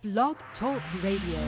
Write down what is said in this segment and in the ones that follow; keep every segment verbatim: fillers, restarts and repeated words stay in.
Blog Talk Radio.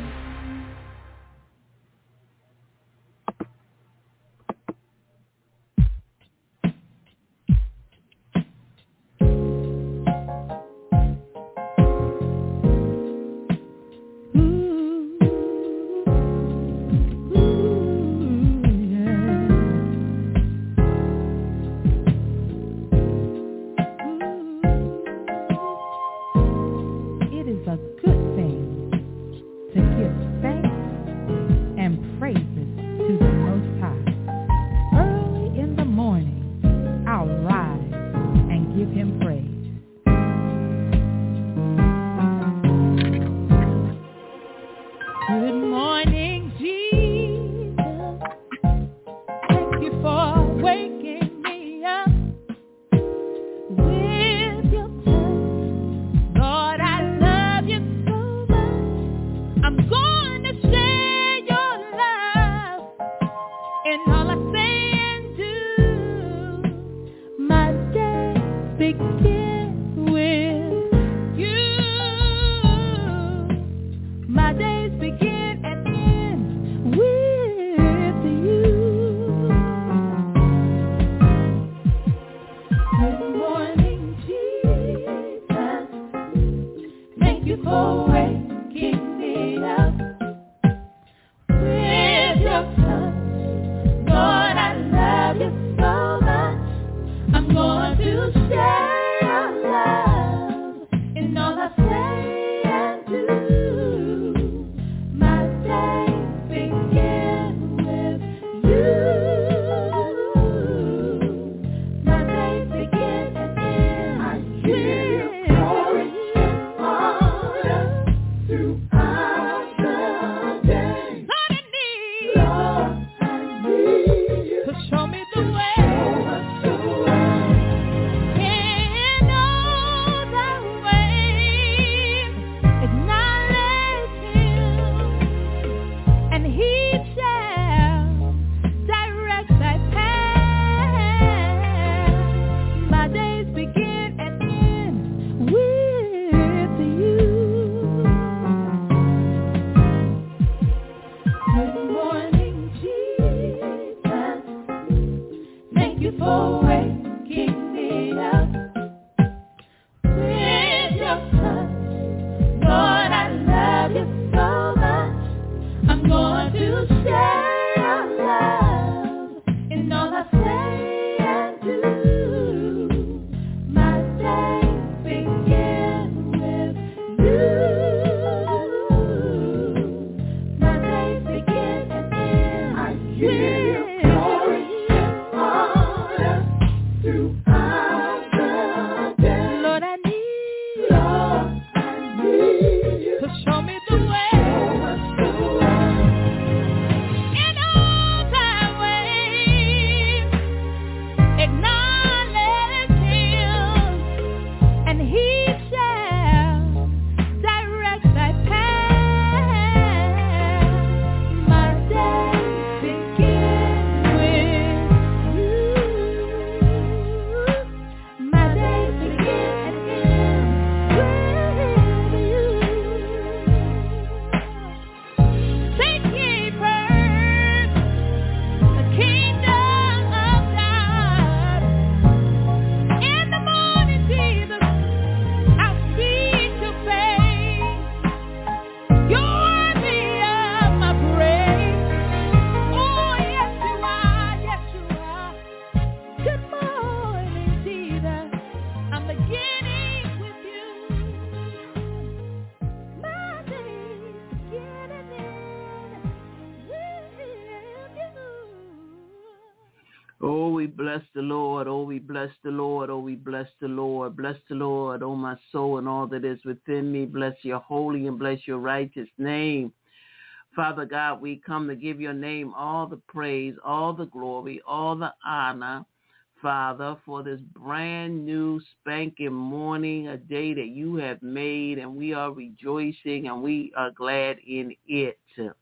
Bless the Lord, oh, we bless the Lord, oh, we bless the Lord. Bless the Lord, oh, my soul, and all that is within me. Bless your holy and bless your righteous name. Father God, we come to give your name all the praise, all the glory, all the honor, Father, for this brand new spanking morning, a day that you have made, and we are rejoicing and we are glad in it.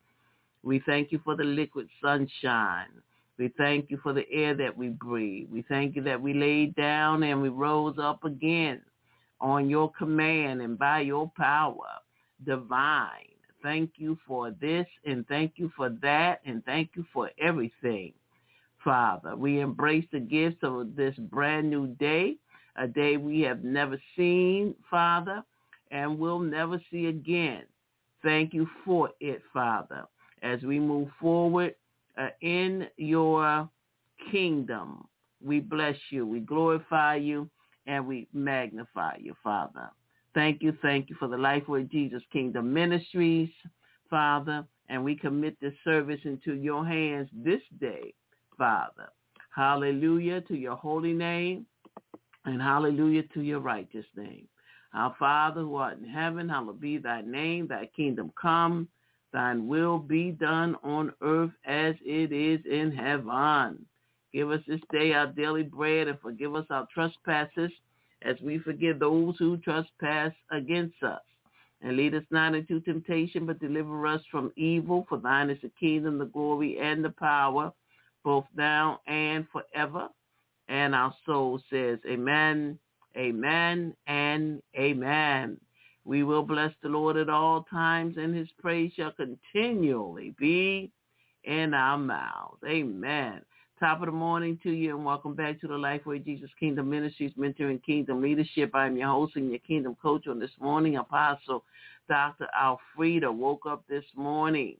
We thank you for the liquid sunshine. We thank you for the air that we breathe. We thank you that we laid down and we rose up again on your command and by your power. divine. Thank you for this, and thank you for that, and thank you for everything, Father. We embrace the gifts of this brand new day, a day we have never seen, Father, and will never see again. Thank you for it, Father, as we move forward uh, in your kingdom. We bless you, we glorify you, and we magnify you, Father. Thank you, thank you for the Lifeway Jesus Kingdom Ministries, Father, and we commit this service into your hands this day, Father. Hallelujah to your holy name, and hallelujah to your righteous name. Our Father who art in heaven, hallowed be thy name, thy kingdom come, thine will be done on earth as it is in heaven. Give us this day our daily bread, and forgive us our trespasses, as we forgive those who trespass against us. And lead us not into temptation, but deliver us from evil. For thine is the kingdom, the glory, and the power, both now and forever. And our soul says, amen, amen, and amen. We will bless the Lord at all times, and his praise shall continually be in our mouths. Amen. Top of the morning to you, and welcome back to the Lifeway Jesus Kingdom Ministries, Mentoring Kingdom Leadership. I am your host and your Kingdom Coach on this morning, Apostle Doctor Alfreda. Woke up this morning,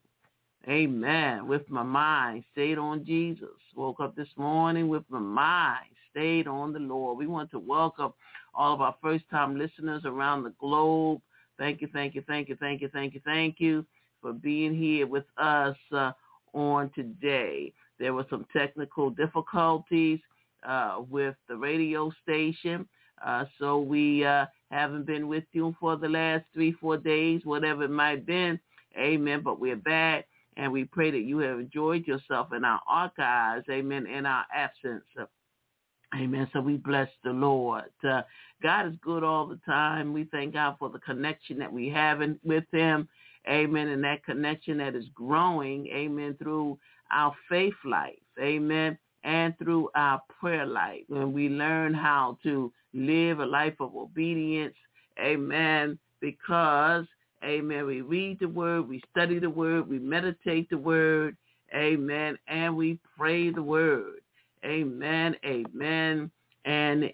amen, with my mind stayed on Jesus. Woke up this morning with my mind stayed on the Lord. We want to welcome all of our first-time listeners around the globe. Thank you, thank you, thank you, thank you, thank you, thank you for being here with us uh, on today. There were some technical difficulties uh, with the radio station, uh, so we uh, haven't been with you for the last three, four days, whatever it might have been. Amen, but we're back, and we pray that you have enjoyed yourself in our archives, amen, in our absence. Amen. So we bless the Lord. Uh, God is good all the time. We thank God for the connection that we have in, with him. Amen. And that connection that is growing, amen, through our faith life, amen, and through our prayer life. When we learn how to live a life of obedience, amen, because, amen, we read the word, we study the word, we meditate the word, amen, and we pray the word. Amen, amen, and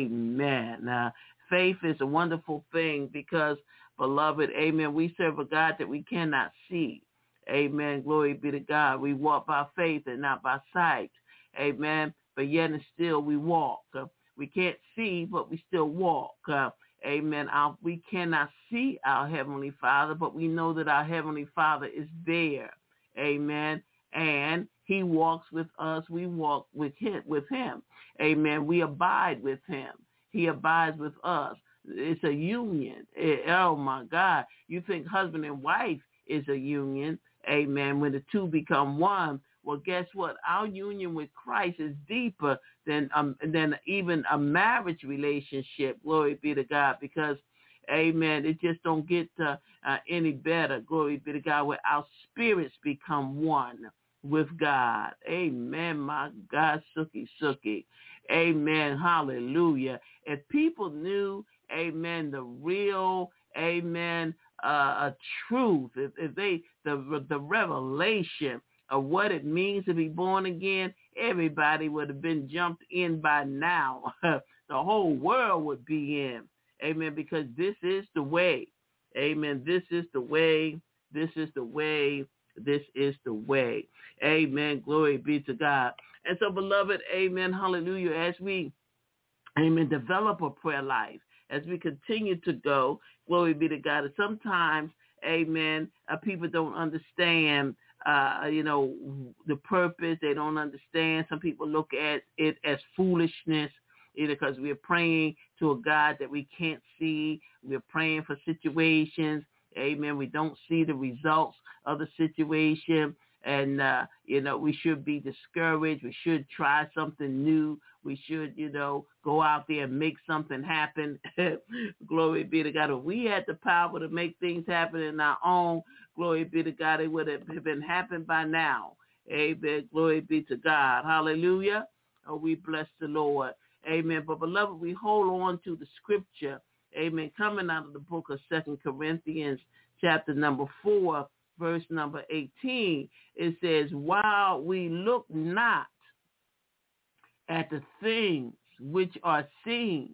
amen. Uh, faith is a wonderful thing because, beloved, amen, we serve a God that we cannot see. Amen, glory be to God. We walk by faith and not by sight. Amen, but yet and still we walk. Uh, we can't see, but we still walk. Uh, amen, our, we cannot see our Heavenly Father, but we know that our Heavenly Father is there. Amen, and he walks with us. We walk with him, with him. Amen. We abide with him. He abides with us. It's a union. It, oh, my God. You think husband and wife is a union. Amen. When the two become one. Well, guess what? Our union with Christ is deeper than, um, than even a marriage relationship. Glory be to God. Because, amen, it just don't get uh, uh, any better. Glory be to God. Where our spirits become one with God. Amen, my God, Suki, Suki. Amen, hallelujah. If people knew, amen, the real, amen, uh, a truth, if, if they, the, the revelation of what it means to be born again, everybody would have been jumped in by now. The whole world would be in. Amen, because this is the way. Amen, this is the way. This is the way. This is the way. Amen. Glory be to God. And so, beloved, amen, hallelujah, as we, amen, develop a prayer life, as we continue to go, glory be to God. And sometimes, amen, uh, people don't understand, uh, you know, the purpose. They don't understand. Some people look at it as foolishness, either because we're praying to a God that we can't see. We're praying for situations. Amen. We don't see the results of the situation. And, uh, you know, we should be discouraged. We should try something new. We should, you know, go out there and make something happen. Glory be to God. If we had the power to make things happen in our own, glory be to God, it would have been happened by now. Amen. Glory be to God. Hallelujah. Oh, we bless the Lord. Amen. But, beloved, we hold on to the scripture. amen, coming out of the book of Second Corinthians, chapter number four, verse number eighteen. It says, while we look not at the things which are seen,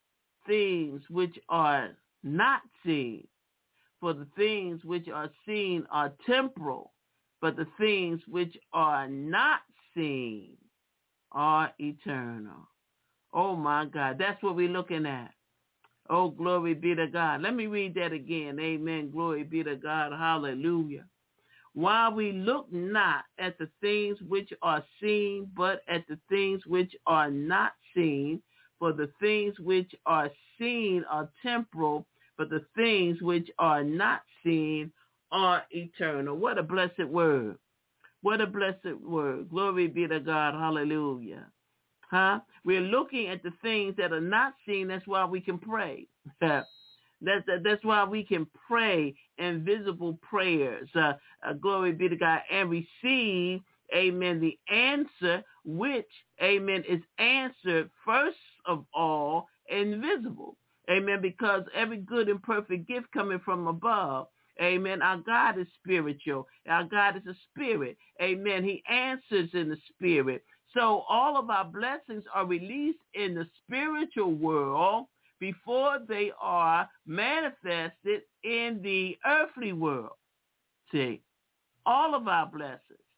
things which are not seen, for the things which are seen are temporal, but the things which are not seen are eternal. Oh my God, that's what we're looking at. Oh, glory be to God. Let me read that again. Amen. Glory be to God. Hallelujah. While we look not at the things which are seen, but at the things which are not seen, for the things which are seen are temporal, but the things which are not seen are eternal. What a blessed word. What a blessed word. Glory be to God. Hallelujah. Huh? We're looking at the things that are not seen. That's why we can pray. that's, that, that's why we can pray invisible prayers. Uh, uh, glory be to God. And receive, amen, the answer, which, amen, is answered first of all invisible. Amen. Because every good and perfect gift coming from above. Amen. Our God is spiritual. Our God is a spirit. Amen. He answers in the spirit. So all of our blessings are released in the spiritual world before they are manifested in the earthly world. See, all of our blessings.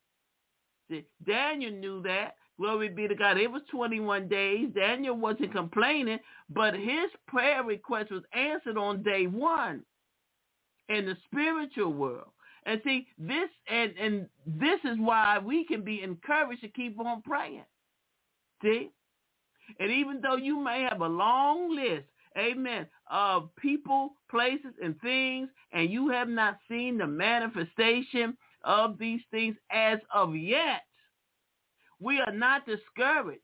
See, Daniel knew that. Glory be to God. It was twenty-one days. Daniel wasn't complaining, but his prayer request was answered on day one in the spiritual world. And see, this and, and this is why we can be encouraged to keep on praying. See? And even though you may have a long list, amen, of people, places, and things, and you have not seen the manifestation of these things as of yet, we are not discouraged.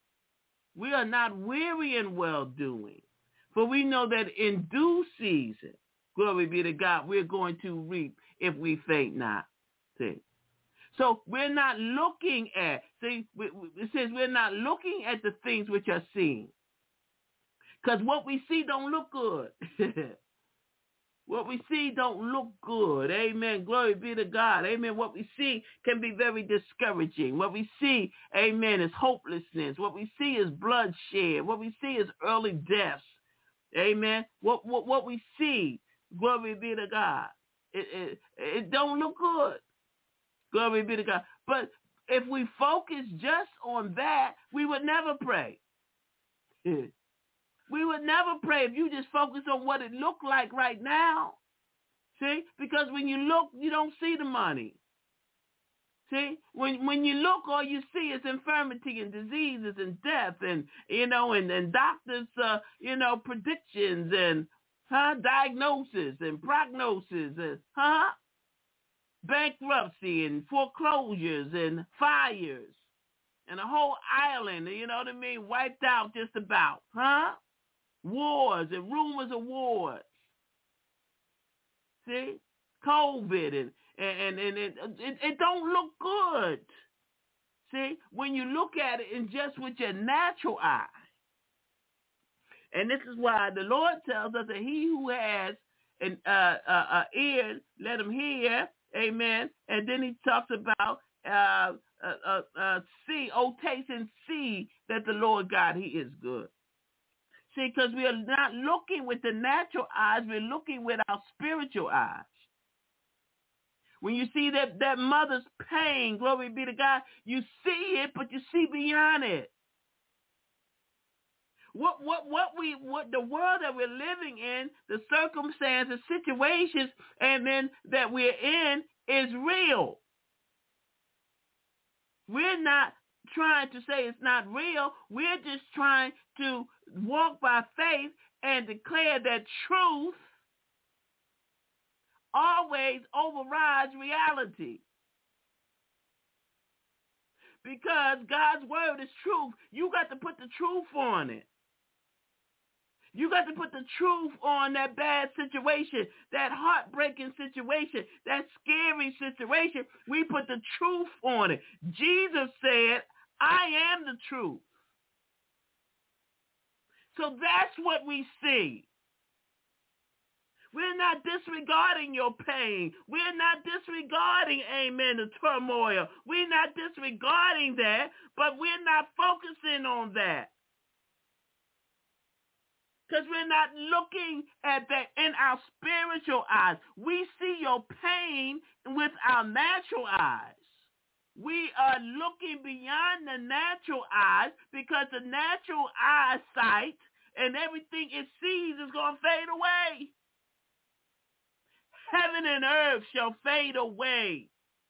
We are not weary in well-doing. For we know that in due season, glory be to God, we're going to reap if we faint not. See? So we're not looking at, see, it says we're not looking at the things which are seen. Because what we see don't look good. What we see don't look good. Amen. Glory be to God. Amen. What we see can be very discouraging. What we see, amen, is hopelessness. What we see is bloodshed. What we see is early deaths. Amen. What what, what we see, glory be to God, it, it, it don't look good. Glory be to God. But if we focus just on that, we would never pray. We would never pray if you just focus on what it looked like right now. See? Because when you look, you don't see the money. See? When when you look, all you see is infirmity and diseases and death and, you know, and, and doctors, uh, you know, predictions and, huh, diagnosis and prognosis and, huh, bankruptcy and foreclosures and fires and a whole island, you know what I mean, wiped out just about, huh? Wars and rumors of wars. See? COVID and and, and it, it, it don't look good. See? When you look at it in just with your natural eye. And this is why the Lord tells us that he who has an uh, uh, uh, ear, let him hear. Amen. And then he talks about uh, uh, uh, uh, see, oh, taste and see that the Lord God, he is good. See, because we are not looking with the natural eyes, we're looking with our spiritual eyes. When you see that, that mother's pain, glory be to God, you see it, but you see beyond it. What what what we what the world that we're living in, the circumstances, situations, and then that we're in is real. We're not trying to say it's not real. We're just trying to walk by faith and declare that truth always overrides reality. Because God's word is truth. You got to put the truth on it. You got to put the truth on that bad situation, that heartbreaking situation, that scary situation. We put the truth on it. Jesus said, I am the truth. So that's what we see. We're not disregarding your pain. We're not disregarding, amen, the turmoil. We're not disregarding that, but we're not focusing on that. Because we're not looking at that in our spiritual eyes. We see your pain with our natural eyes. We are looking beyond the natural eyes because the natural eyesight and everything it sees is going to fade away. Heaven and earth shall fade away.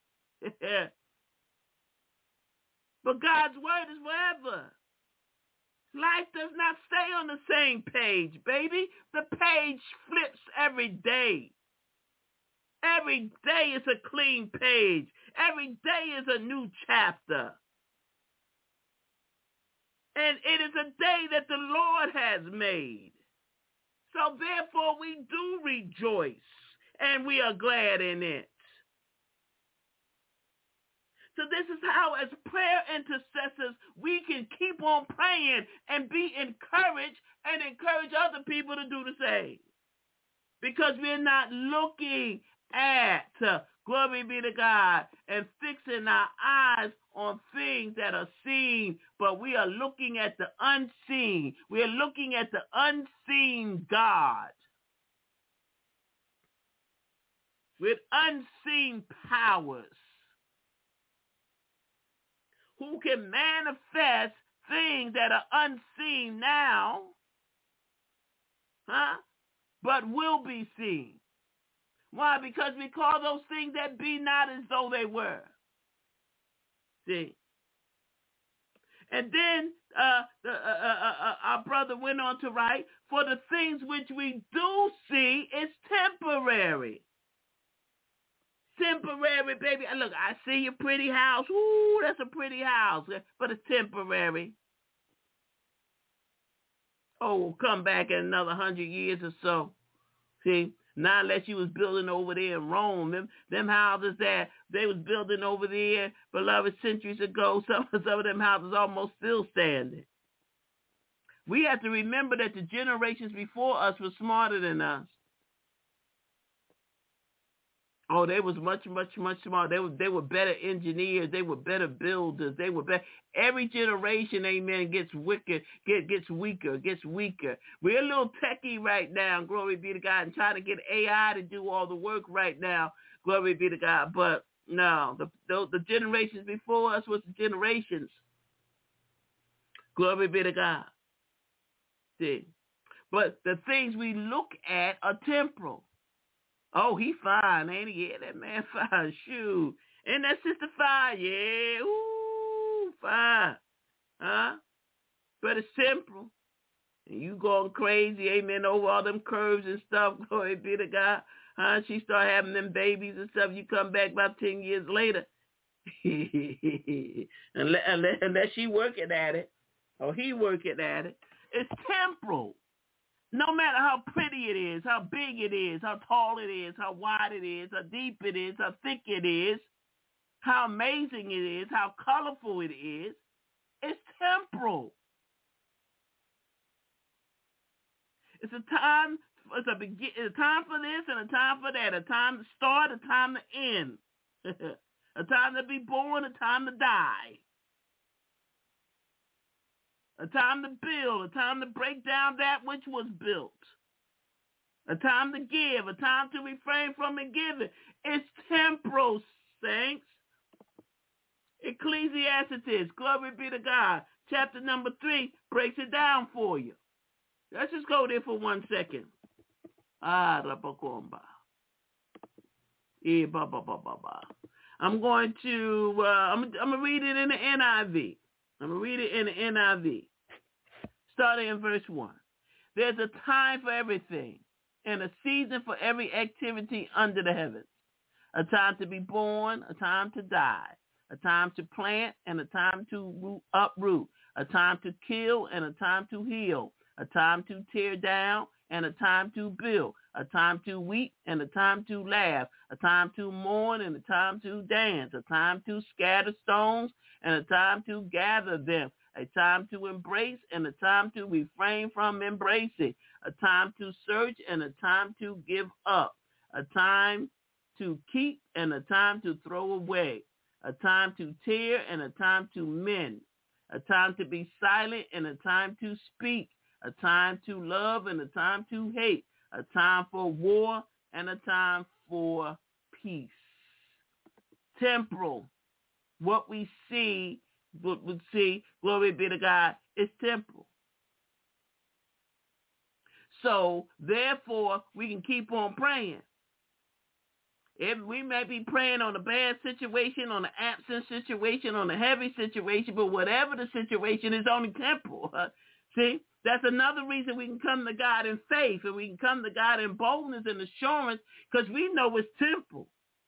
But God's word is forever. Life does not stay on the same page, baby. The page flips every day. Every day is a clean page. Every day is a new chapter. And it is a day that the Lord has made. So therefore we do rejoice and we are glad in it. So this is how, as prayer intercessors, we can keep on praying and be encouraged and encourage other people to do the same. Because we're not looking at, uh, glory be to God, and fixing our eyes on things that are seen, but we are looking at the unseen. We are looking at the unseen God with unseen powers, who can manifest things that are unseen now, huh? But will be seen. Why? Because we call those things that be not as though they were. See? And then uh, the, uh, uh, uh, our brother went on to write, for the things which we do see is temporary. Temporary, baby. Look, I see your pretty house. Ooh, that's a pretty house. But it's temporary. Oh, we'll come back in another hundred years or so. See? Not unless you was building over there in Rome. Them, them houses that they was building over there, beloved, centuries ago, some, some of them houses almost still standing. We have to remember that the generations before us were smarter than us. Oh, they was much, much, much smarter. They were, they were better engineers. They were better builders. They were better. Every generation, amen, gets wicked, get, gets weaker, gets weaker. We're a little techie right now, glory be to God, and trying to get A I to do all the work right now, glory be to God. But no, the, the, the generations before us was the generations. Glory be to God. See? But the things we look at are temporal. Oh, he fine, ain't he? Yeah, that man fine. Shoot. Ain't that sister fine? Yeah. Ooh, fine. Huh? But it's simple. And you going crazy, amen, over all them curves and stuff. Glory be to God. Huh? She start having them babies and stuff. You come back about ten years later. unless, unless, unless she working at it. Or he working at it. It's temporal. No matter how pretty it is, how big it is, how tall it is, how wide it is, how deep it is, how thick it is, how amazing it is, how colorful it is, it's temporal. It's a time, it's a, begin, it's a time for this and a time for that, a time to start, a time to end, a time to be born, a time to die. A time to build, a time to break down that which was built. A time to give, a time to refrain from giving. It's temporal, saints. Ecclesiastes, glory be to God, chapter number three, breaks it down for you. Let's just go there for one second. Ah, Rabacomba. Eh, ba, ba, ba, ba, ba. I'm going to, uh, I'm, I'm going to read it in the N I V. I'm going to read it in the N I V. Starting in verse one. There's a time for everything and a season for every activity under the heavens. A time to be born, a time to die, a time to plant and a time to root, uproot, a time to kill and a time to heal, a time to tear down and a time to build, a time to weep and a time to laugh, a time to mourn and a time to dance, a time to scatter stones and a time to gather them, a time to embrace and a time to refrain from embracing, a time to search and a time to give up, a time to keep and a time to throw away, a time to tear and a time to mend, a time to be silent and a time to speak, a time to love and a time to hate, a time for war and a time for peace. Temporal, what we see, what we see, glory be to God, is temporal. So, therefore, we can keep on praying. If we may be praying on a bad situation, on an absent situation, on a heavy situation, but whatever the situation is only temporal. See, that's another reason we can come to God in faith and we can come to God in boldness and assurance because we know it's temporal.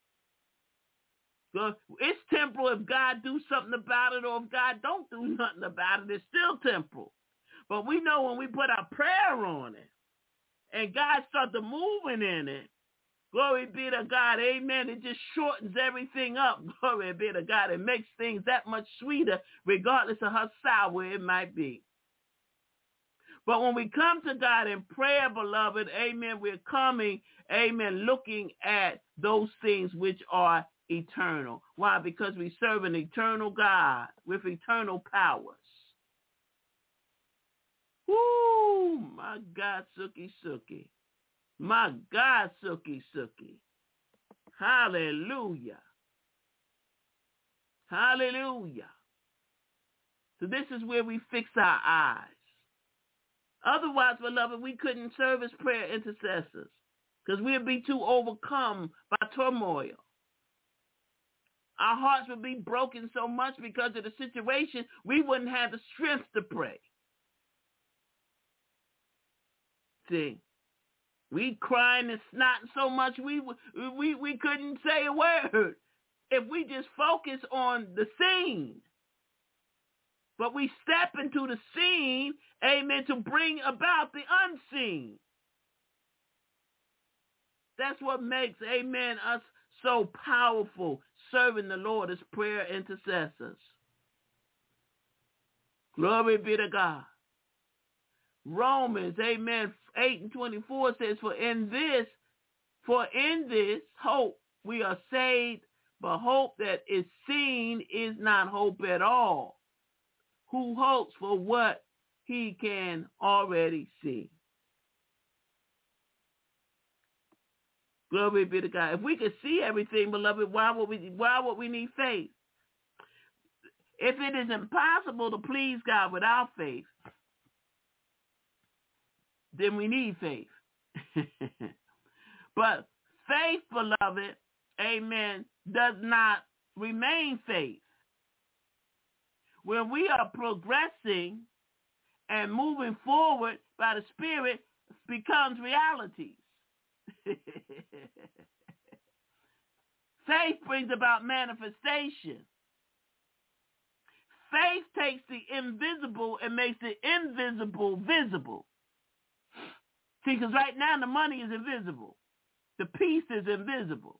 So it's temporal if God do something about it or if God don't do nothing about it. It's still temporal. But we know when we put our prayer on it and God starts moving in it, glory be to God, amen, it just shortens everything up. Glory be to God. It makes things that much sweeter regardless of how sour it might be. But when we come to God in prayer, beloved, amen, we're coming, amen, looking at those things which are eternal. Why? Because we serve an eternal God with eternal powers. Woo! My God, Suki Suki. My God, Suki Suki. Hallelujah. Hallelujah. So this is where we fix our eyes. Otherwise, beloved, we couldn't serve as prayer intercessors because we'd be too overcome by turmoil. Our hearts would be broken so much because of the situation, we wouldn't have the strength to pray. See, we crying and snotting so much we we we couldn't say a word if we just focus on the scene. But we step into the scene, amen, to bring about the unseen. That's what makes, amen, us so powerful, serving the Lord as prayer intercessors. Glory be to God. Romans, amen, eight and twenty-four says, for in this, for in this hope we are saved, but hope that is seen is not hope at all. Who hopes for what he can already see? Glory be to God. If we could see everything, beloved, why would we why would we need faith? If it is impossible to please God without faith, then we need faith. But faith, beloved, amen, does not remain faith. When we are progressing and moving forward by the Spirit, becomes realities. Faith brings about manifestation. Faith takes the invisible and makes the invisible visible. See, because right now the money is invisible. The peace is invisible.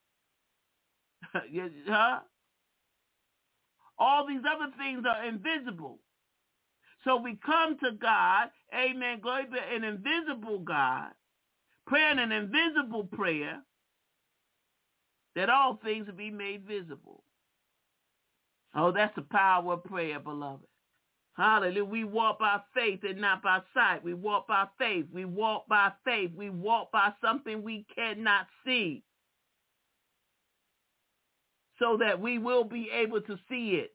Huh? All these other things are invisible. So we come to God, amen, glory be, an invisible God, praying an invisible prayer, that all things will be made visible. Oh, that's the power of prayer, beloved. Hallelujah. We walk by faith and not by sight. We walk by faith. We walk by faith. We walk by something we cannot see, so that we will be able to see it.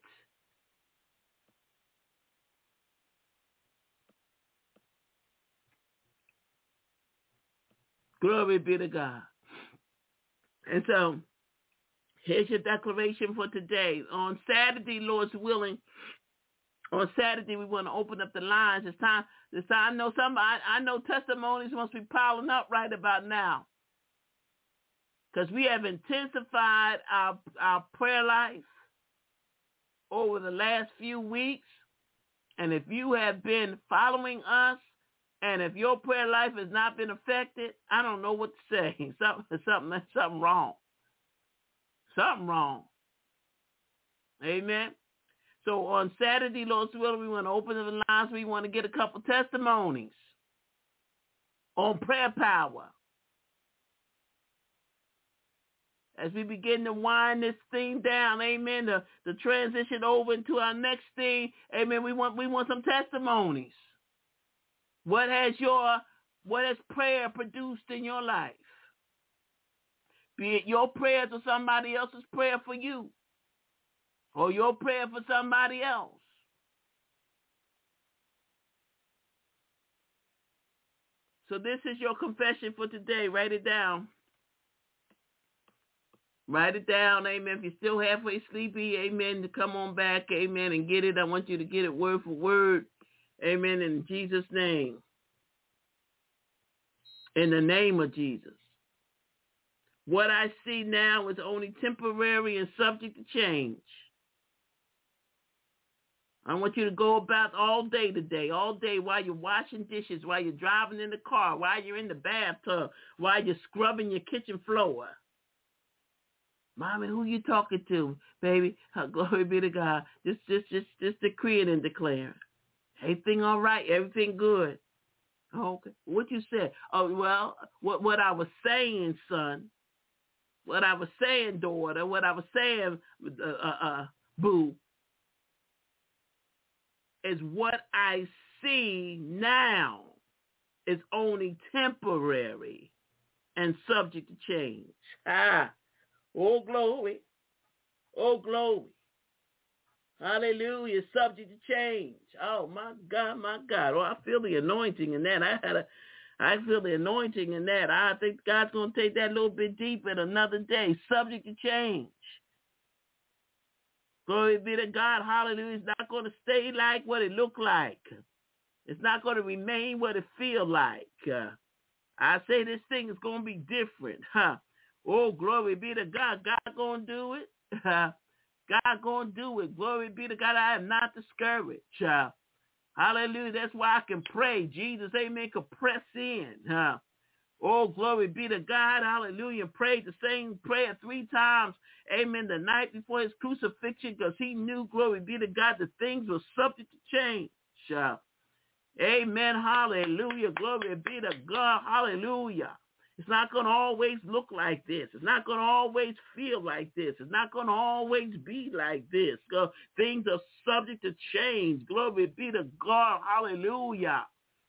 Glory be to God. And so, here's your declaration for today. On Saturday, Lord's willing, on Saturday, we want to open up the lines. It's time. It's time. I know some. I, I know testimonies must be piling up right about now, because we have intensified our our prayer life over the last few weeks. And if you have been following us, and if your prayer life has not been affected, I don't know what to say. Something, something, something wrong. Something wrong. Amen. So on Saturday, Lord's willing, we want to open the lines. We want to get a couple testimonies. on prayer power. As we begin to wind this thing down, amen, the, the transition over into our next thing, amen, we want we want some testimonies. What has your what has prayer produced in your life? Be it your prayer to somebody else's prayer for you, or your prayer for somebody else. So this is your confession for today. Write it down. Write it down, amen. If you're still halfway sleepy, amen, to come on back, amen, and get it. I want you to get it word for word, amen, in Jesus' name. In the name of Jesus. What I see now is only temporary and subject to change. I want you to go about all day today, all day while you're washing dishes, while you're driving in the car, while you're in the bathtub, while you're scrubbing your kitchen floor. Mommy, who you talking to, baby? Oh, glory be to God. Just, just, just, just decree it and declare. Everything all right? Everything good? Okay. What you said? Oh, well, what what I was saying, son. What I was saying, daughter. What I was saying, uh, uh, uh, boo. Is what I see now is only temporary and subject to change. Ah. Oh, glory. Oh, glory. Hallelujah. Subject to change. Oh, my God, my God. Oh, I feel the anointing in that. I had a, I feel the anointing in that. I think God's going to take that a little bit deeper in another day. Subject to change. Glory be to God. Hallelujah. It's not going to stay like what it looked like. It's not going to remain what it feel like. Uh, I say this thing is going to be different. Huh? Oh, glory be to God. God going to do it. God going to do it. Glory be to God. I am not discouraged. Uh, hallelujah. That's why I can pray. Jesus, amen, can press in. Uh, oh, glory be to God. Hallelujah. Prayed the same prayer three times. Amen. The night before his crucifixion, because he knew, glory be to God, that things were subject to change. Uh, amen. Hallelujah. Glory be to God. Hallelujah. It's not going to always look like this. It's not going to always feel like this. It's not going to always be like this. Uh, things are subject to change. Glory be to God. Hallelujah.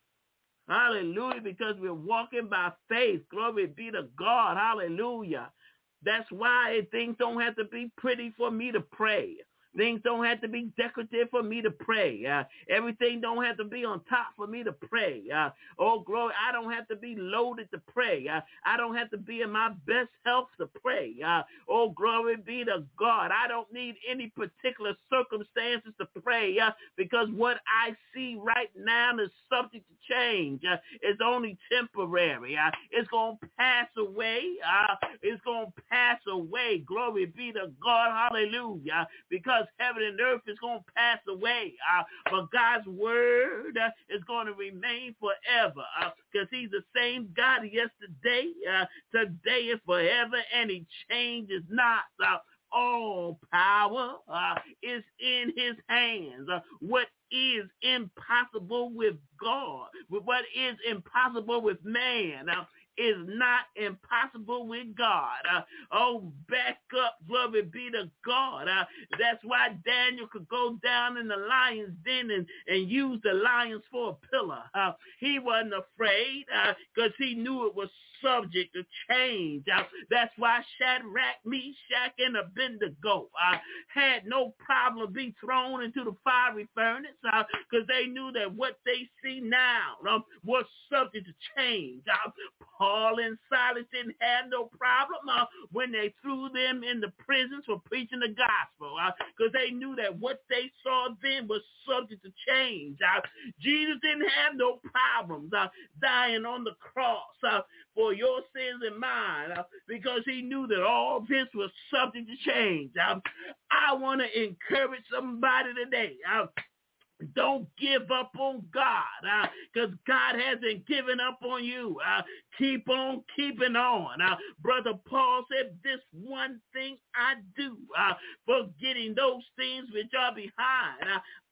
Hallelujah. Because we're walking by faith. Glory be to God. Hallelujah. That's why things don't have to be pretty for me to pray. Things don't have to be decorative for me to pray. Uh, everything don't have to be on top for me to pray. Uh, oh, glory, I don't have to be loaded to pray. Uh, I don't have to be in my best health to pray. Uh, oh, glory be to God. I don't need any particular circumstances to pray uh, because what I see right now is subject to change. Uh, it's only temporary. Uh, it's going to pass away. Uh, it's going to pass away. Glory be to God. Hallelujah. Because heaven and earth is going to pass away, uh, but God's word uh, is going to remain forever because uh, he's the same God yesterday, uh, today, and forever, and he changes not. Uh, all power uh, is in his hands. Uh, what is impossible with God, what is impossible with man, uh, is not impossible with God. Uh, oh, back up, glory be to God. Uh, that's why Daniel could go down in the lion's den and, and use the lions for a pillar. Uh, he wasn't afraid because uh, he knew it was subject to change. Uh, that's why Shadrach, Meshach, and Abednego uh, had no problem being thrown into the fiery furnace because uh, they knew that what they see now uh, was subject to change. Uh, Paul and Silas didn't have no problem uh, when they threw them in the prisons for preaching the gospel because uh, they knew that what they saw then was subject to change. Uh, Jesus didn't have no problems uh, dying on the cross uh, for your sins and mine uh, because he knew that all this was subject to change. Uh, I want to encourage somebody today. Uh, Don't give up on God because uh, God hasn't given up on you. Uh, keep on keeping on. Uh, Brother Paul said, this one thing I do, uh, forgetting those things which are behind. Uh,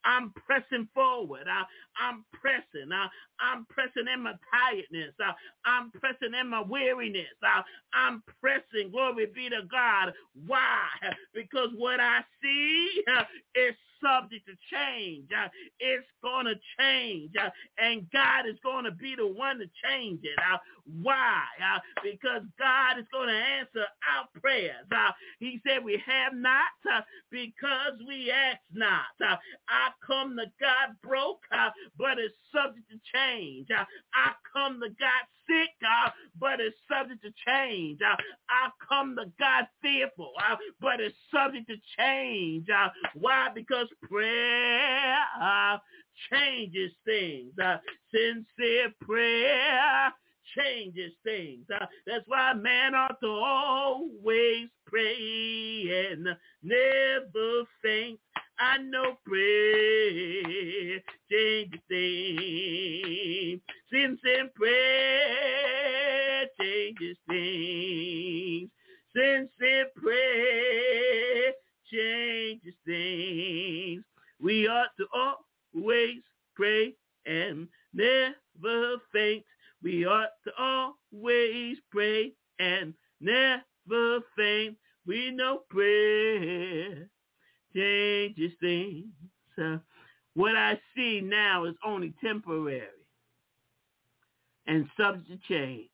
I'm pressing forward. Uh, I'm pressing. Uh, I'm pressing in my tiredness. Uh, I'm pressing in my weariness. Uh, I'm pressing. Glory be to God. Why? Because what I see uh, is subject to change. Uh, it's going to change. Uh, and God is going to be the one to change it. Uh, why? Uh, because God is going to answer our prayers. Uh, he said we have not uh, because we ask not. Uh, I come to God broke, uh, but it's subject to change. Uh, I come to God sick, uh, but it's subject to change. Uh, I come to God fearful, uh, but it's subject to change. Uh, why? Because prayer uh, changes things. Uh, sincere prayer changes things. Uh, that's why man ought to always pray and never faint. I know prayer changes things. Sincere prayer changes things. Sincere prayer changes things. We ought to always pray and never faint. We ought to always pray and never faint. We know prayer changes things. Uh, what I see now is only temporary and subject to change.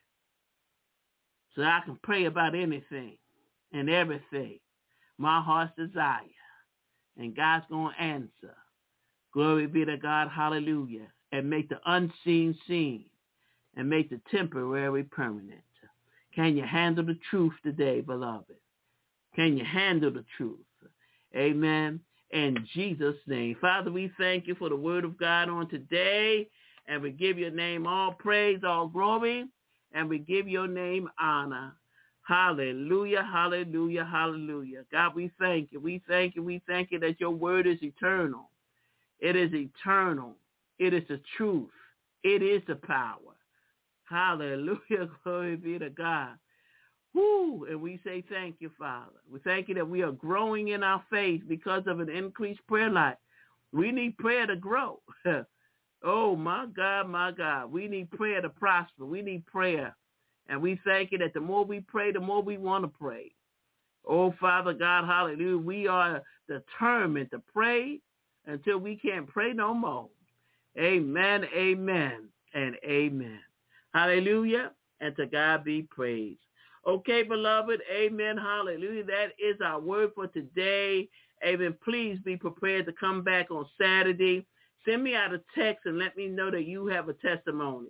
So I can pray about anything and everything. My heart's desire. And God's going to answer. Glory be to God. Hallelujah. And make the unseen seen. And make the temporary permanent. Can you handle the truth today, beloved? Can you handle the truth? Amen. In Jesus' name. Father, we thank you for the word of God on today. And we give your name all praise, all glory. And we give your name honor. Hallelujah, hallelujah, hallelujah. God, we thank you. We thank you. We thank you that your word is eternal. It is eternal. It is the truth. It is the power. Hallelujah. Glory be to God. Woo. And we say thank you, Father. We thank you that we are growing in our faith because of an increased prayer life. We need prayer to grow. Oh, my God, my God. We need prayer to prosper. We need prayer. And we thank you that the more we pray, the more we want to pray. Oh, Father God, hallelujah. We are determined to pray until we can't pray no more. Amen, amen, and amen. Hallelujah, and to God be praised. Okay, beloved, amen, hallelujah. That is our word for today. Amen. Please be prepared to come back on Saturday. Send me out a text and let me know that you have a testimony.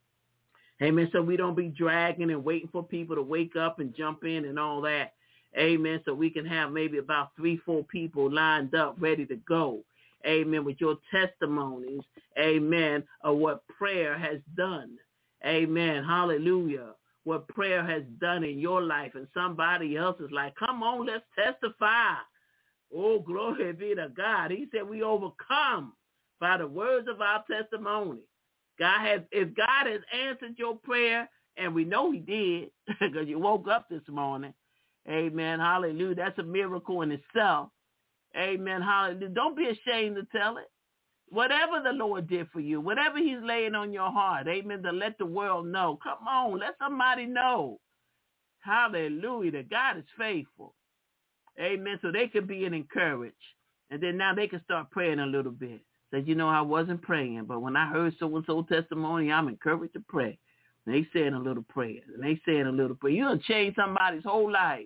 Amen, so we don't be dragging and waiting for people to wake up and jump in and all that. Amen, so we can have maybe about three, four people lined up ready to go. Amen, with your testimonies, amen, of what prayer has done. Amen. Hallelujah. What prayer has done in your life and somebody else's life. Come on, let's testify. Oh, glory be to God. He said we overcome by the words of our testimony. God has, if God has answered your prayer, and we know he did because you woke up this morning. Amen. Hallelujah. That's a miracle in itself. Amen. Hallelujah. Don't be ashamed to tell it. Whatever the Lord did for you, whatever he's laying on your heart, amen, to let the world know. Come on, let somebody know. Hallelujah, that God is faithful. Amen, so they can be encouraged. And then now they can start praying a little bit. Said, you know, I wasn't praying, but when I heard so-and-so testimony, I'm encouraged to pray. And they saying a little prayer, and they saying a little prayer. You're going to change somebody's whole life.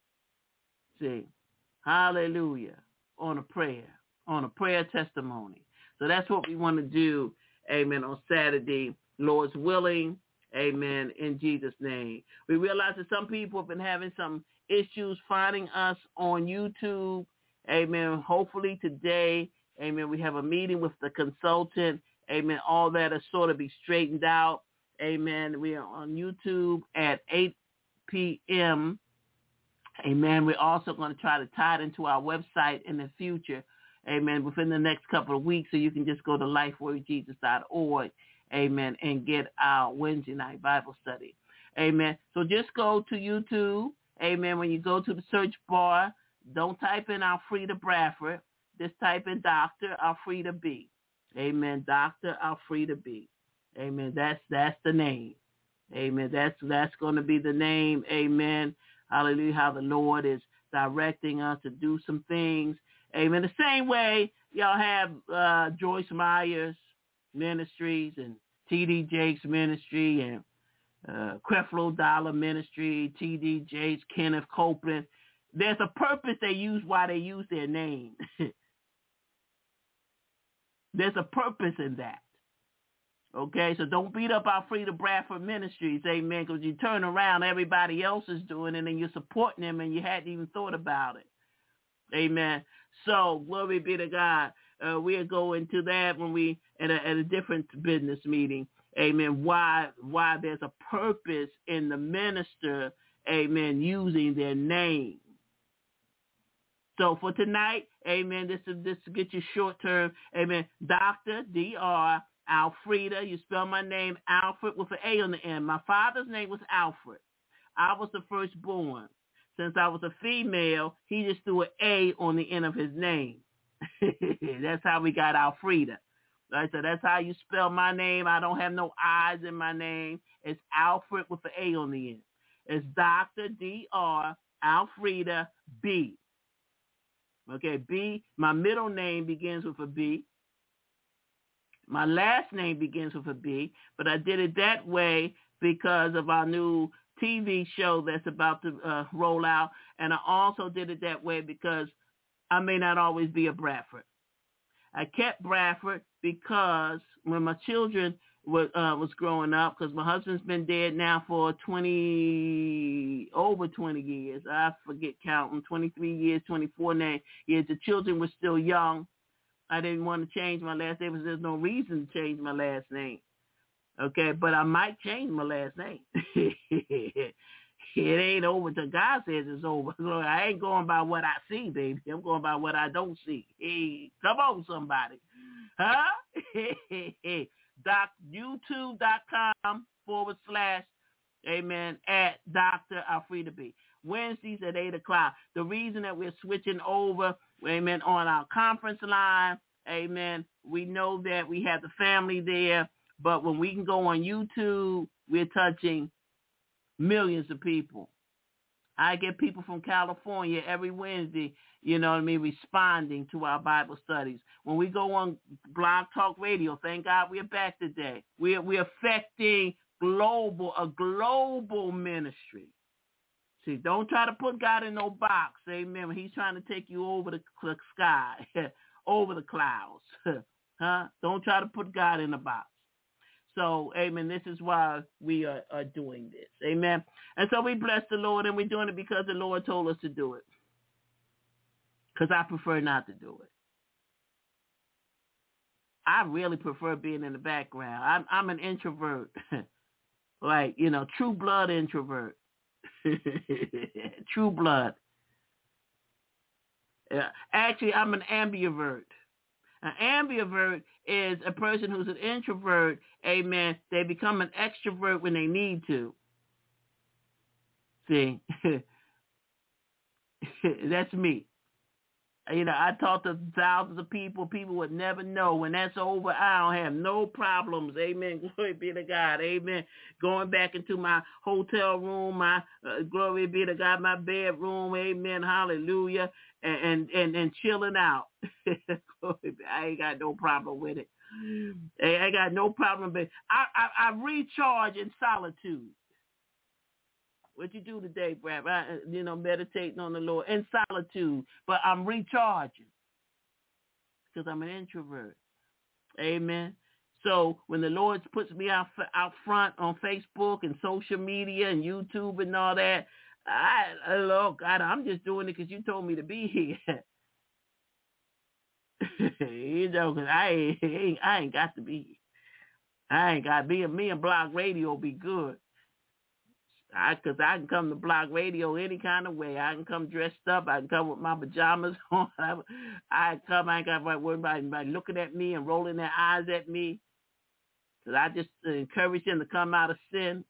See, hallelujah, on a prayer, on a prayer testimony. So that's what we want to do, amen, on Saturday, Lord's willing, amen, in Jesus' name. We realize that some people have been having some issues finding us on YouTube, amen. Hopefully today, amen, we have a meeting with the consultant, amen, all that is sort of be straightened out, amen. We are on YouTube at eight p.m., amen. We're also going to try to tie it into our website in the future, amen, within the next couple of weeks, so you can just go to life word jesus dot org, amen, and get our Wednesday night Bible study, amen. So just go to YouTube, amen. When you go to the search bar, don't type in Alfreda Bradford. Just type in Doctor Alfreda B. Amen. Doctor Alfreda B. Amen. That's that's the name. Amen. That's that's going to be the name. Amen. Hallelujah. How the Lord is directing us to do some things. Amen. The same way y'all have uh, Joyce Myers Ministries and T D Jakes Ministry and uh, Creflo Dollar Ministry, T D Jakes, Kenneth Copeland. There's a purpose they use why they use their name. There's a purpose in that. Okay, so don't beat up Alfreda Bradford Ministries, amen, because you turn around, everybody else is doing it, and you're supporting them, and you hadn't even thought about it. Amen. So, glory be to God. Uh, we'll go into that when we, at a, at a different business meeting, amen, why, why there's a purpose in the minister, amen, using their name. So for tonight, amen, this is this to get you short term, amen, Doctor D R Alfreda. You spell my name Alfred with an A on the end. My father's name was Alfred. I was the firstborn. Since I was a female, he just threw an A on the end of his name. That's how we got Alfreda. Right, so that's how you spell my name. I don't have no I's in my name. It's Alfred with an A on the end. It's Doctor D R Alfreda B. Okay, B, my middle name begins with a B. My last name begins with a B, but I did it that way because of our new T V show that's about to uh, roll out, and I also did it that way because I may not always be a Bradford. I kept Bradford because when my children were, uh, was growing up, because my husband's been dead now for twenty, over twenty years. I forget counting, twenty-three years, twenty-four now years. The children were still young. I didn't want to change my last name because there's no reason to change my last name. Okay, but I might change my last name. It ain't over till God says it's over. So I ain't going by what I see, baby. I'm going by what I don't see. Hey, come on, somebody. Huh? Doc, YouTube.com forward slash, amen, at Doctor Alfreda B. Wednesdays at eight o'clock. The reason that we're switching over, amen, on our conference line, amen, we know that we have the family there, but when we can go on YouTube, we're touching millions of people. I get people from California every Wednesday, you know what I mean, responding to our Bible studies. When we go on Blog Talk Radio, thank God we're back today. We're, we're affecting global, a global ministry. See, don't try to put God in no box, amen. He's trying to take you over the sky, over the clouds. Huh? Don't try to put God in a box. So, amen, this is why we are, are doing this. Amen. And so we bless the Lord, and we're doing it because the Lord told us to do it. Because I prefer not to do it. I really prefer being in the background. I'm, I'm an introvert. Like, you know, true blood introvert. True blood. Uh, actually, I'm an ambivert. An ambivert is a person who's an introvert, amen. They become an extrovert when they need to. See, that's me. You know, I talk to thousands of people. People would never know. When that's over, I don't have no problems. Amen. Glory be to God. Amen. Going back into my hotel room, my uh, glory be to God, my bedroom. Amen. Hallelujah. And and and, and chilling out. I ain't got no problem with it. I ain't got no problem. But I, I, I recharge in solitude. What you do today, Brad? I, you know, meditating on the Lord in solitude, but I'm recharging because I'm an introvert. Amen. So when the Lord puts me out out front on Facebook and social media and YouTube and all that, I look, God, I'm just doing it because you told me to be here. You know, because I ain't, I ain't got to be here. I ain't got to be. Me and Blog Radio be good. I, cause I can come to Blog Radio any kind of way. I can come dressed up. I can come with my pajamas on. I, I come. I ain't got to worry about anybody looking at me and rolling their eyes at me. Cause I just encourage them to come out of sin.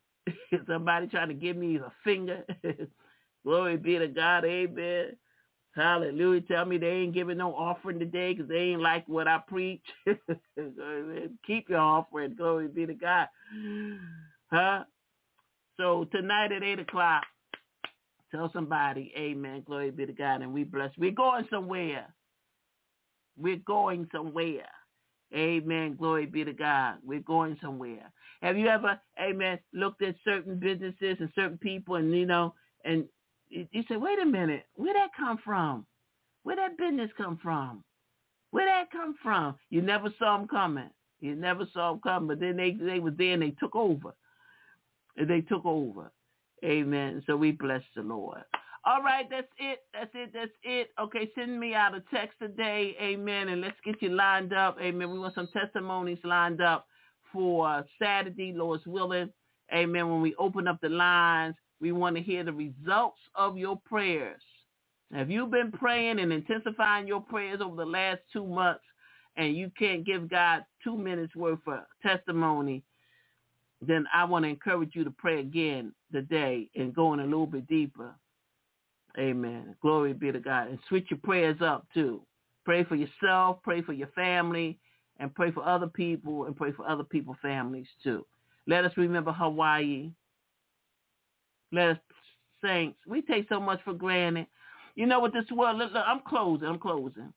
Somebody trying to give me a finger. Glory be to God. Amen. Hallelujah. Tell me they ain't giving no offering today because they ain't like what I preach. Keep your offering. Glory be to God. Huh? So tonight at eight o'clock, tell somebody, amen, glory be to God, and we bless. We're going somewhere. We're going somewhere. Amen, glory be to God. We're going somewhere. Have you ever, amen, looked at certain businesses and certain people and, you know, and you say, wait a minute, where'd that come from? Where'd that business come from? Where'd that come from? You never saw them coming. You never saw them coming, but then they, they were there and they took over. And they took over. Amen. So we bless the Lord. All right, that's it. That's it. That's it. Okay, send me out a text today. Amen. And let's get you lined up. Amen. We want some testimonies lined up for Saturday, Lord's willing. Amen. When we open up the lines, we want to hear the results of your prayers. Have you been praying and intensifying your prayers over the last two months and you can't give God two minutes worth of testimony, then I want to encourage you to pray again today and go in a little bit deeper. Amen. Glory be to God. And switch your prayers up too. Pray for yourself, pray for your family, and pray for other people, and pray for other people's families too. Let us remember Hawaii. Let us, saints, we take so much for granted. You know what this world, look, look, I'm closing, I'm closing.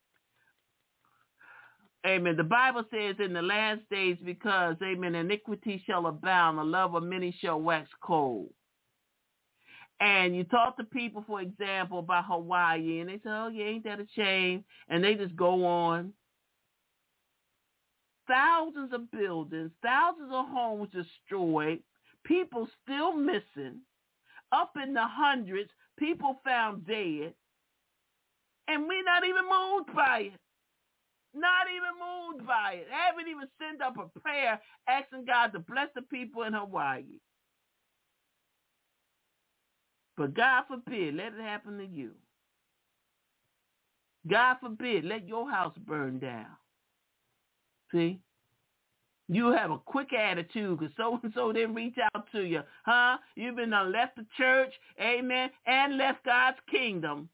Amen. The Bible says in the last days, because, amen, iniquity shall abound, the love of many shall wax cold. And you talk to people, for example, about Hawaii, and they say, oh, yeah, ain't that a shame? And they just go on. Thousands of buildings, thousands of homes destroyed, people still missing, up in the hundreds, people found dead, and we're not even moved by it. Not even moved by it. Haven't even sent up a prayer asking God to bless the people in Hawaii. But God forbid, let it happen to you. God forbid, let your house burn down. See? You have a quick attitude because so-and-so didn't reach out to you. Huh? You've been uh, left the church, amen, and left God's kingdom.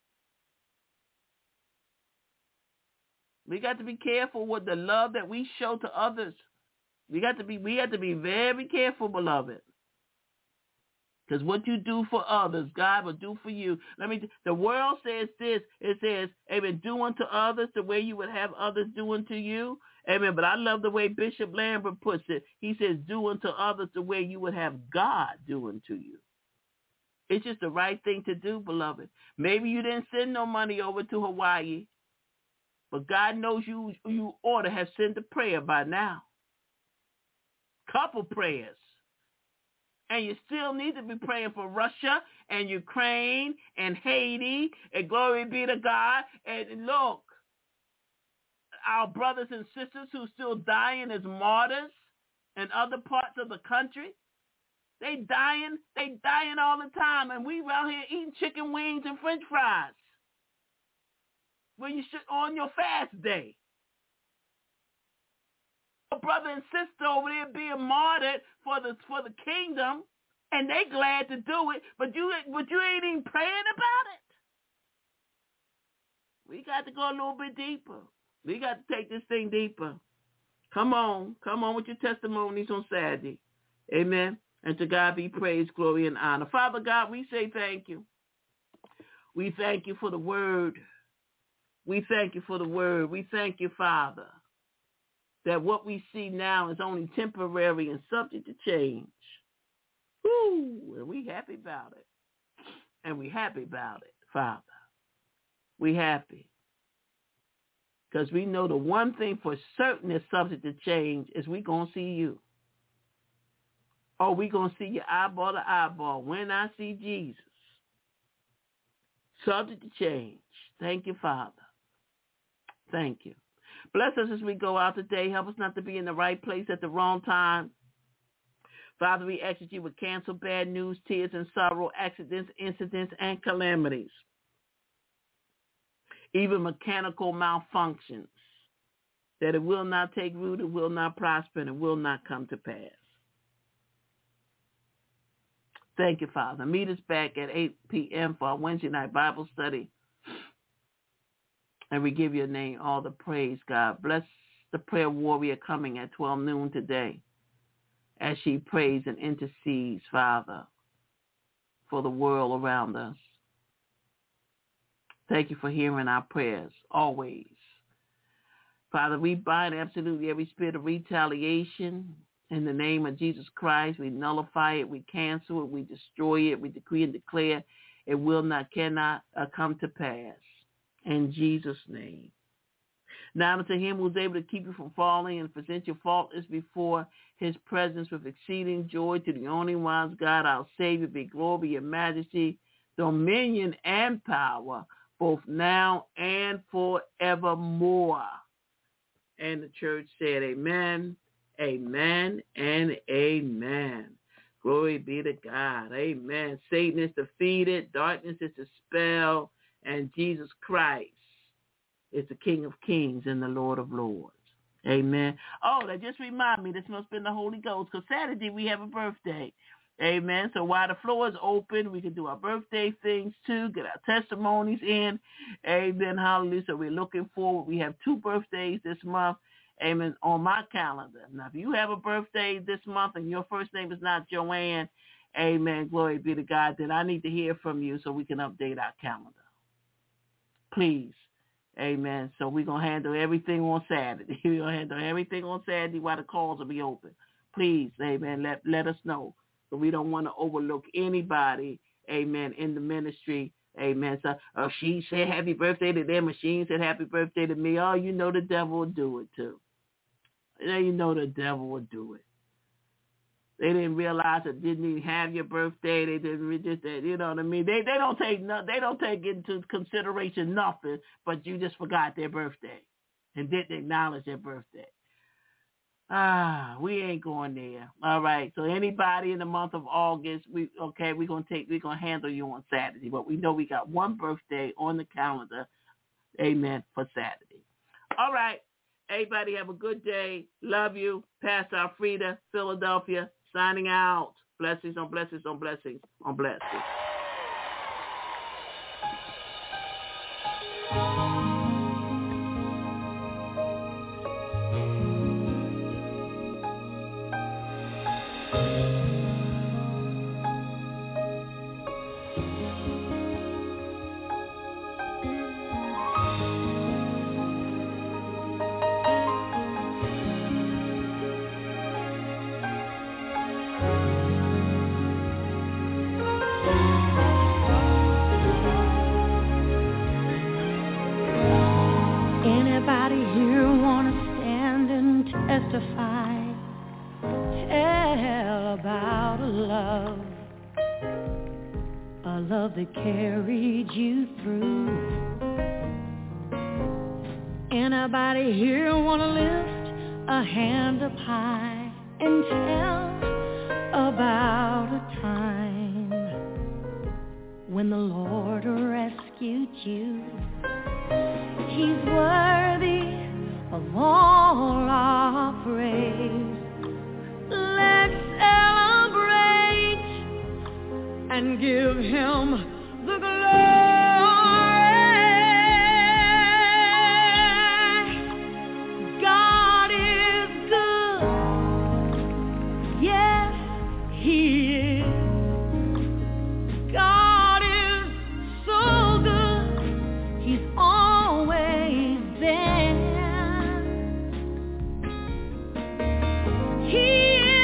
We got to be careful with the love that we show to others. We got to be, we have to be very careful, beloved. Because what you do for others, God will do for you. Let me. The world says this. It says, amen, do unto others the way you would have others do unto you. Amen. But I love the way Bishop Lambert puts it. He says, do unto others the way you would have God do unto you. It's just the right thing to do, beloved. Maybe you didn't send no money over to Hawaii, but God knows you, you ought to have sent a prayer by now. Couple prayers. And you still need to be praying for Russia and Ukraine and Haiti, and glory be to God. And look, our brothers and sisters who still dying as martyrs in other parts of the country, they dying, they dying all the time, and we around here eating chicken wings and French fries when you should on your fast day. Brother and sister over there being martyred for the for the kingdom, and they glad to do it, but you but you ain't even praying about it. We got to go a little bit deeper. We got to take this thing deeper. Come on, come on with your testimonies on Saturday, amen. And to God be praise, glory, and honor. Father God, we say thank you. We thank you for the word. We thank you for the word. We thank you, Father, that what we see now is only temporary and subject to change. Woo! And we happy about it. And we happy about it, Father. We happy. Because we know the one thing for certain is subject to change is we going to see you. Oh, we going to see you eyeball to eyeball when I see Jesus. Subject to change. Thank you, Father. Thank you. Bless us as we go out today. Help us not to be in the right place at the wrong time. Father, we ask that you would cancel bad news, tears, and sorrow, accidents, incidents, and calamities. Even mechanical malfunctions, that it will not take root, it will not prosper, and it will not come to pass. Thank you, Father. Meet us back at eight p.m. for our Wednesday night Bible study. And we give your name all the praise, God. Bless the prayer warrior coming at twelve noon today as she prays and intercedes, Father, for the world around us. Thank you for hearing our prayers always. Father, we bind absolutely every spirit of retaliation in the name of Jesus Christ. We nullify it, we cancel it, we destroy it, we decree and declare it will not, cannot uh, come to pass. In Jesus' name. Now unto him who is able to keep you from falling and present you faultless before his presence with exceeding joy, to the only wise God, our Savior, be glory and majesty, dominion and power, both now and forevermore. And the church said amen, amen, and amen. Glory be to God. Amen. Satan is defeated. Darkness is dispelled. And Jesus Christ is the King of Kings and the Lord of Lords. Amen. Oh, that just remind me, this must have been the Holy Ghost, because Saturday we have a birthday. Amen. So while the floor is open, we can do our birthday things too, get our testimonies in. Amen. Hallelujah. So we're looking forward. We have two birthdays this month. Amen. On my calendar. Now, if you have a birthday this month and your first name is not Joanne, amen, glory be to God, then I need to hear from you so we can update our calendar. Please. Amen. So we're going to handle everything on Saturday. We're going to handle everything on Saturday while the calls will be open. Please, amen, let, let us know. So we don't want to overlook anybody, amen, in the ministry, amen. So uh, she said happy birthday to them, and she said happy birthday to me. Oh, you know the devil will do it too. You know the devil will do it. They didn't realize it didn't even have your birthday. They didn't just, you know what I mean. They they don't take no, they don't take into consideration nothing, but you just forgot their birthday and didn't acknowledge their birthday. Ah, we ain't going there. All right. So anybody in the month of August, we okay, we're gonna take we're gonna handle you on Saturday. But we know we got one birthday on the calendar, amen, for Saturday. All right. Everybody have a good day. Love you. Pastor Alfreda, Philadelphia, signing out. Blessings on blessings on blessings on blessings. That carried you through. Anybody here want to lift a hand up high and tell about a time when the Lord rescued you? He's worthy of all our praise. Let's celebrate and give him the glory. God is good. Yes, he is. God is so good. He's always there. He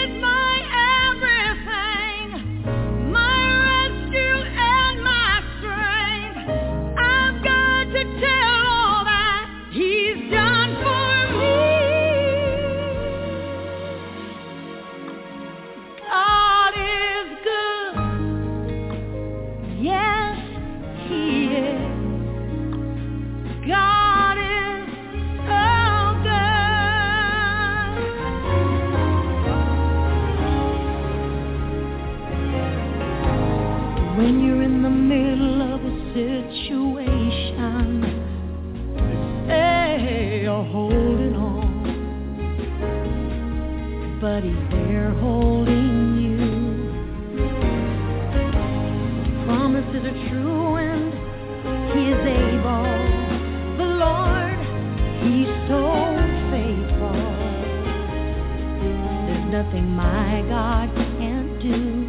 but he's there holding you. Promises are true and he is able. The Lord nothing my God can't do.